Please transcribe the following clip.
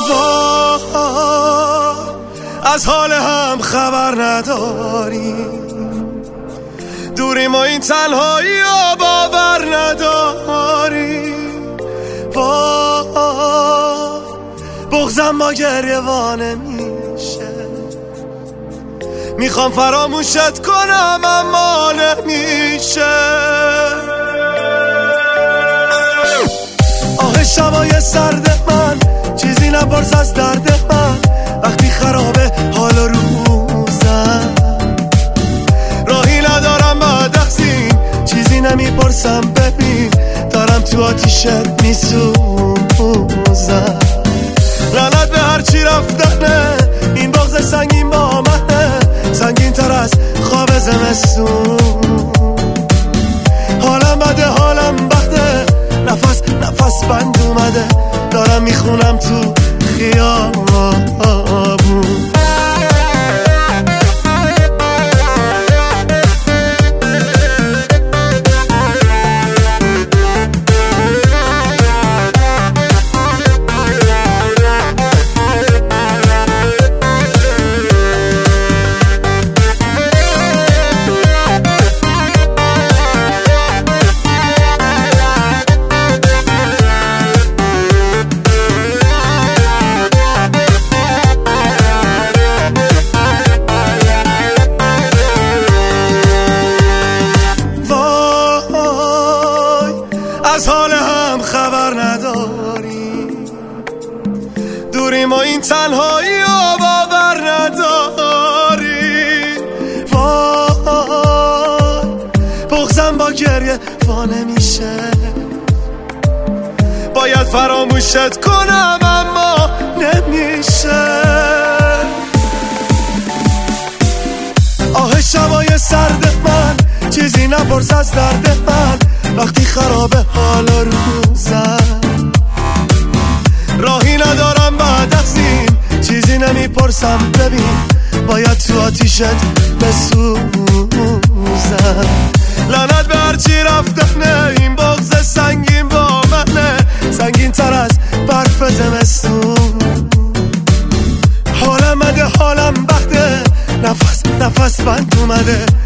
از حال هم خبر نداریم، دوریم و این تنهایی رو باور نداریم. بغضم با گریه وانه میشه، میخوام فراموشت کنم اما نمیشه. آه شبای سرد من، چیزی نپرس از درد من، وقتی خرابه حال و روزم. راهی ندارم بعد از این، چیزی نمیپرسم ببین، دارم تو آتیشت میسوزم. لعنت به هرچی رفتنه، این بغض سنگین با منه، سنگین تر از خواب زمستون. حالم بده، حالم بده، نفس بند اومده، دارم میخونم تو خیابون. از حال هم خبر نداریم، دوریم و این تنهایی رو باور نداریم. بغضم با گریه وانه میشه، باید فراموشت کنم اما نمیشه. آه شبای سرد من، چیزی نپرس از درد من، وقتی خرابه حال و روزم. راهی ندارم بعد از این، چیزی نمیپرسم ببین، باید تو آتیشت بسوزم. لعنت به هرچی رفتنه، این بغض سنگین با منه، سنگین تر از برف زمستون. حالم بده، حالم بده، نفس بند اومده،